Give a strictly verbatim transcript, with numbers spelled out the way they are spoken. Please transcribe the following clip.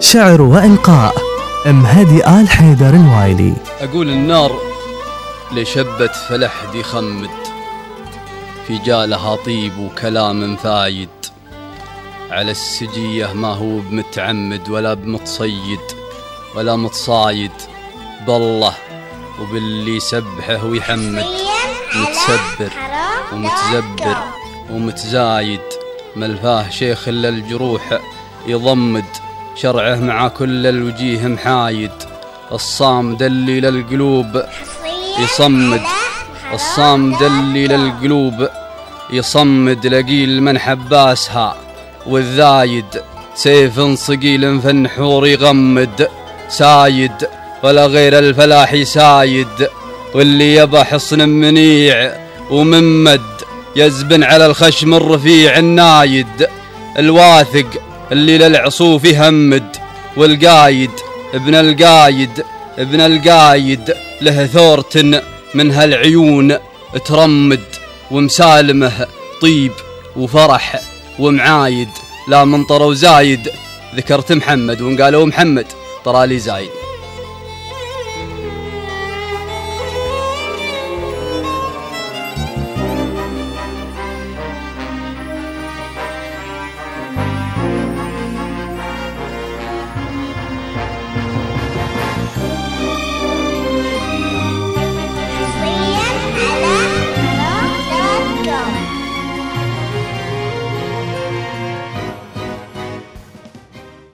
شعر وإلقاء أم هادي آل حيدر الوايلي. أقول النار لشبت فلحدي خمد، في جالها طيب وكلام فايد، على السجية ما هو بمتعمد ولا بمتصيد ولا متصايد، بالله وباللي يسبحه ويحمد، متسبر ومتزبر ومتزايد، ملفاه شيخ إلا الجروح يضمد، شرعه مع كل الوجيه محايد، الصام دلي للقلوب يصمد، الصام دلي للقلوب يصمد، لقيل من حباسها والذايد، سيف صقيل في النحور يغمد، سايد ولا غير الفلاح سايد، واللي يبى حصن منيع وممد، يزبن على الخشم الرفيع النايد، الواثق اللي للعصوف يهمد، والقايد ابن القايد ابن القايد له ثورة من هالعيون ترمد، ومسالمه طيب وفرح ومعايد، لا منطر وزايد، ذكرت محمد وان قالوا محمد طرالي زايد.